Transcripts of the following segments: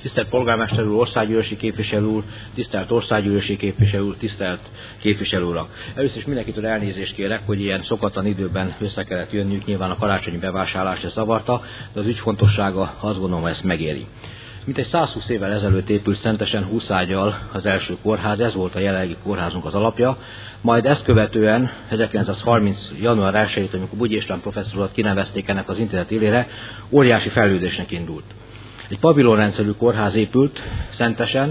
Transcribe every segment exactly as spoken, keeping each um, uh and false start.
Tisztelt polgármester úr, országgyűlési képviselő úr, tisztelt országgyűlési képviselő úr, tisztelt képviselő urak. Először is mindenkitől elnézést kérek, hogy ilyen szokatlan időben össze kellett jönnünk, nyilván a karácsonyi bevásárlás se zavarta, de az ügy fontossága azt gondolom, ezt megéri. Mintegy százhúsz évvel ezelőtt épült Szentesen húsz ággyal az első kórház, ez volt a jelenlegi kórházunk az alapja, majd ezt követően ezerkilencszázharminc. január elsejétől, amikor Bugyi István professzorat kinevezték ennek az intézet élére, óriási fejlődésnek indult. Egy pavilonrendszerű kórház épült Szentesen,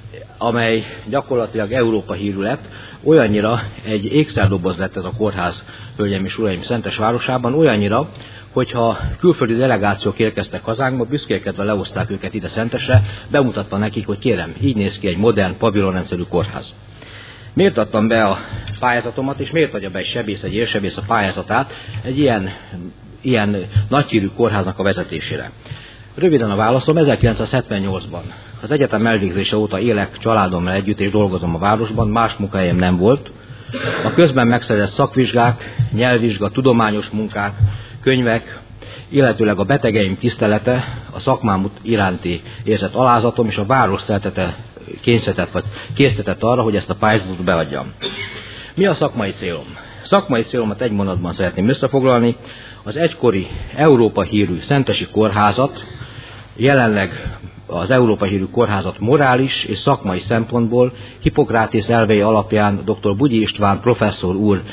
amely gyakorlatilag Európa hírű lett, olyannyira egy ékszerdoboz lett ez a kórház, hölgyeim és uraim, Szentes városában, olyannyira, hogyha külföldi delegációk érkeztek hazánkba, büszkélkedve lehozták őket ide Szentesre, bemutatva nekik, hogy kérem, így néz ki egy modern pavilonrendszerű kórház. Miért adtam be a pályázatomat, és miért adja be egy sebész, egy érsebész a pályázatát egy ilyen, ilyen nagyhírű kórháznak a vezetésére? Röviden a válaszom, ezerkilencszázhetvennyolcban az egyetem elvégzése óta élek családommal együtt és dolgozom a városban, más munkahelyem nem volt. A közben megszerzett szakvizsgák, nyelvvizsga, tudományos munkák, könyvek, illetőleg a betegeim tisztelete, a szakmám iránti érzett alázatom és a város szeretete kényszerített vagy késztetett arra, hogy ezt a pályázatot beadjam. Mi a szakmai célom? Szakmai célomat egy mondatban szeretném összefoglalni. Az egykori Európa hírű Szentesi kórházat, jelenleg az Európa hírű kórházat morális és szakmai szempontból Hippokratész elvei alapján dr. Bugyi István professzor úr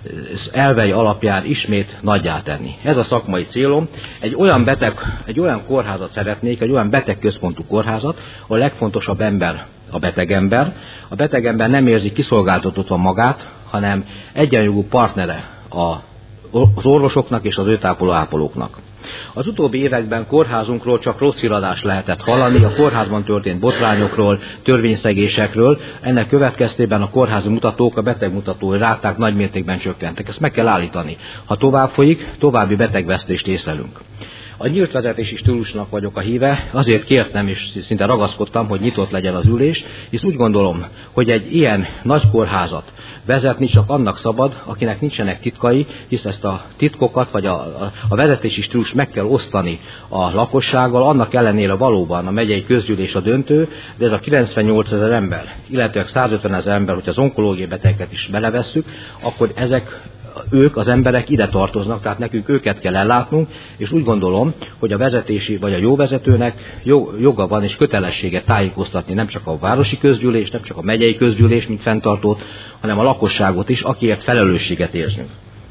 elvei alapján ismét nagyjá tenni. Ez a szakmai célom. Egy olyan beteg, egy olyan kórházat szeretnék, egy olyan betegközpontú kórházat, a legfontosabb ember a betegember. A betegember nem érzi kiszolgáltatottan magát, hanem egyenjogú partnere a az orvosoknak és az őtápoló ápolóknak. Az utóbbi években kórházunkról csak rossz híradást lehetett hallani, a kórházban történt botrányokról, törvényszegésekről, ennek következtében a kórházi mutatók, a betegmutatói ráták nagymértékben csökkentek. Ezt meg kell állítani. Ha tovább folyik, további betegvesztést észlelünk. A nyílt vezetési stílusnak vagyok a híve, azért kértem és szinte ragaszkodtam, hogy nyitott legyen az ülés, hisz úgy gondolom, hogy egy ilyen nagy kórházat vezetni csak annak szabad, akinek nincsenek titkai, hisz ezt a titkokat vagy a, a, a vezetési stílus meg kell osztani a lakossággal, annak ellenére valóban a megyei közgyűlés a döntő, de ez a kilencvennyolcezer ember, illetve százötvenezer ember, hogyha az onkológiai betegeket is belevesszük, akkor ezek ők, az emberek ide tartoznak, tehát nekünk őket kell ellátnunk, és úgy gondolom, hogy a vezetési vagy a jó vezetőnek joga van és kötelessége tájékoztatni nem csak a városi közgyűlés, nem csak a megyei közgyűlés, mint fenntartót, hanem a lakosságot is, akiért felelősséget érzünk.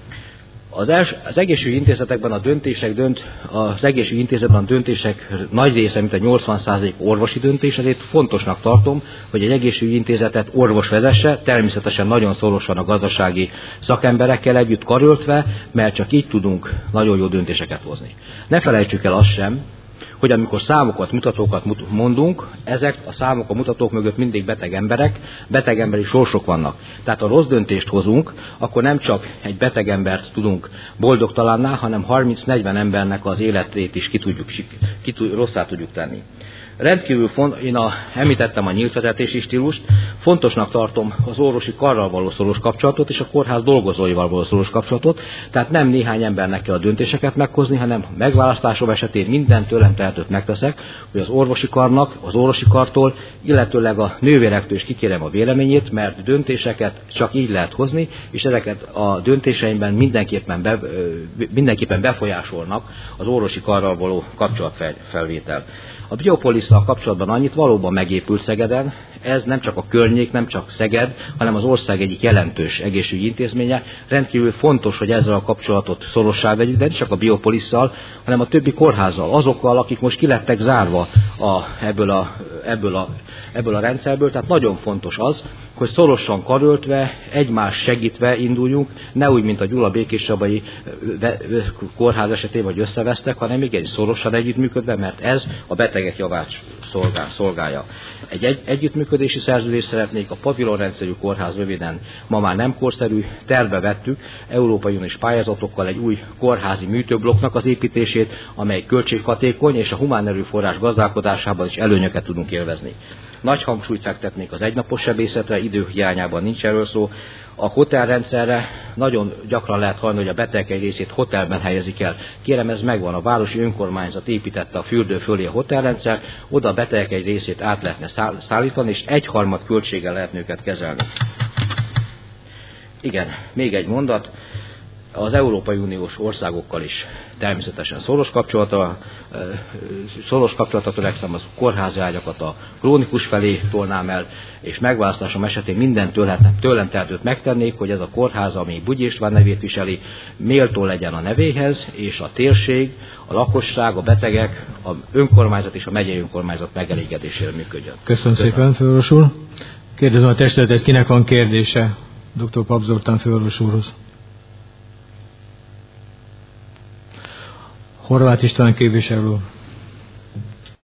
Az, els, az egészségügyi intézetekben a döntések dönt, az egészségügyi intézetben a döntések nagy része, mint a nyolcvan százalék orvosi döntés, ezért fontosnak tartom, hogy egy egészségügyi intézetet orvos vezesse, természetesen nagyon szorosan a gazdasági szakemberekkel együtt karöltve, mert csak így tudunk nagyon jó döntéseket hozni. Ne felejtsük el azt sem, hogy amikor számokat, mutatókat mondunk, ezek a számok, a mutatók mögött mindig beteg emberek, beteg emberi sorsok vannak. Tehát ha rossz döntést hozunk, akkor nem csak egy beteg embert tudunk boldogtalanná, hanem harminc-negyven embernek az életét is ki tudjuk, ki tud, rosszá tudjuk tenni. Rendkívül font, én a, említettem a nyílt vezetési stílust, fontosnak tartom az orvosi karral való szoros kapcsolatot és a kórház dolgozóival való szoros kapcsolatot, tehát nem néhány embernek kell a döntéseket meghozni, hanem megválasztásom esetén minden tőlem tehetőt megteszek, hogy az orvosi karnak, az orvosi kartól, illetőleg a nővérektől is kikérem a véleményét, mert döntéseket csak így lehet hozni, és ezeket a döntéseimben mindenképpen, be, mindenképpen befolyásolnak az orvosi karral való kapcsolatfelvétel. A Biopolisszal kapcsolatban annyit, valóban megépült Szegeden, ez nem csak a környék, nem csak Szeged, hanem az ország egyik jelentős egészségügyi intézménye. Rendkívül fontos, hogy ezzel a kapcsolatot szorossá vegyük, de nem csak a Biopolisszal, hanem a többi kórházzal, azokkal, akik most kilettek zárva a, ebből, a, ebből, a, ebből a rendszerből. Tehát nagyon fontos az, hogy szorosan karöltve, egymás segítve induljunk, ne úgy, mint a Gyula Békéscsabai kórház esetében, hogy összevesztek, hanem igenis szorosan együttműködve, mert ez a betegek javát szolgál, szolgálja. Egy, egy együttműködési szerződést szeretnék, a pavilonrendszerű kórház röviden ma már nem korszerű, terve vettük Európai Uniós pályázatokkal egy új kórházi műtőblokknak az építését, amely költséghatékony és a humán erőforrás gazdálkodásában is előnyöket tudunk élvezni. Nagy hangsúlyt fektetnék az egynapos sebészetre, időhiányában nincs erről szó. A hotelrendszerre nagyon gyakran lehet hallani, hogy a betegek egy részét hotelben helyezik el. Kérem, ez megvan, a városi önkormányzat építette a fürdő fölé a hotelrendszer, oda a betegek egy részét át lehetne szállítani, és egyharmad költséggel lehetne őket kezelni. Igen, még egy mondat. Az Európai Uniós országokkal is természetesen szoros kapcsolata, szoros kapcsolata törekszem, az kórházi ágyakat a krónikus felé tolnám el, és megválasztásom esetén minden tőlem tehetőt megtennék, hogy ez a kórház, ami Bugyi István nevét viseli, méltó legyen a nevéhez, és a térség, a lakosság, a betegek, a önkormányzat és a megyei önkormányzat megelégedésére működjön. Köszönöm, Köszönöm. szépen, főorvos úr. Kérdezem a testületet, kinek van kérdése dr. Pap Zoltán főorvos úrhoz? Horváth István képviselő úr.